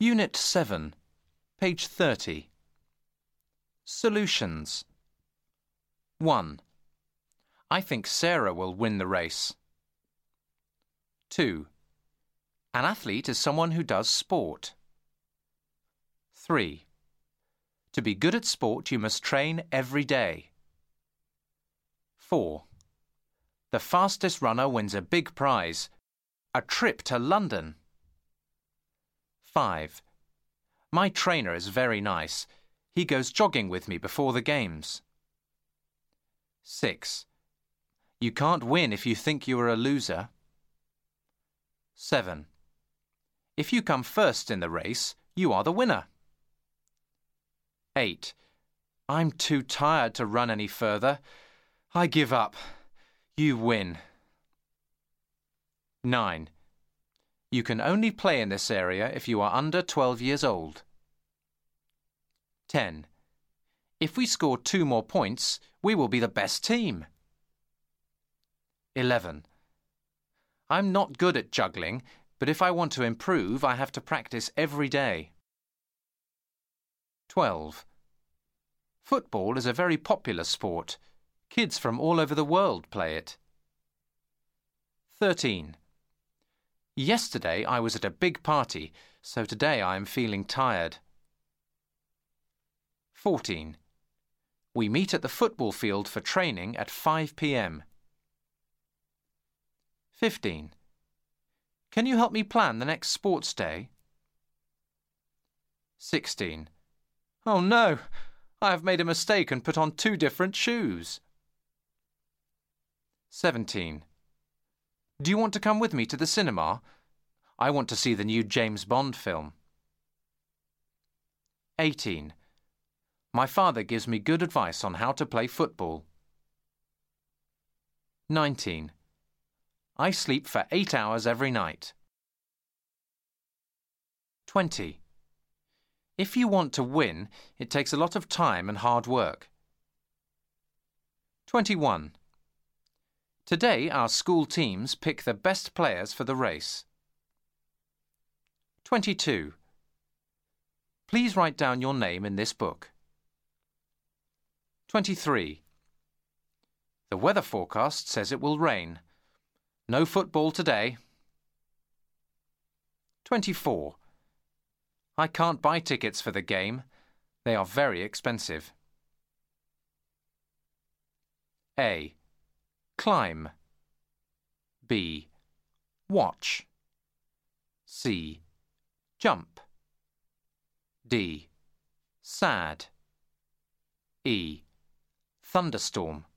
Unit 7, page 30. Solutions. 1. I think Sarah will win the race. 2. An athlete is someone who does sport. 3. To be good at sport, you must train every day. 4. The fastest runner wins a big prize, a trip to London. 5. My trainer is very nice. He goes jogging with me before the games. 6. You can't win if you think you are a loser. 7. If you come first in the race, you are the winner. 8. I'm too tired to run any further. I give up. You win. 9. You can only play in this area if you are under 12 years old. 10. If we score 2 more points, we will be the best team. 11. I'm not good at juggling, but if I want to improve, I have to practice every day. 12. Football is a very popular sport. Kids from all over the world play it. 13. Yesterday I was at a big party, so today I am feeling tired. 14. We meet at the football field for training at 5 p.m. 15. Can you help me plan the next sports day? 16. Oh no! I have made a mistake and put on 2 different shoes. 17. Do you want to come with me to the cinema? I want to see the new James Bond film. 18. My father gives me good advice on how to play football. 19. I sleep for 8 hours every night. 20. If you want to win, it takes a lot of time and hard work. 21. Today our school teams pick the best players for the race. 22. Please write down your name in this book. 23. The weather forecast says it will rain. No football today. 24. I can't buy tickets for the game. They are very expensive. A. Climb. B. Watch. C. Jump. D. Sad. E. Thunderstorm.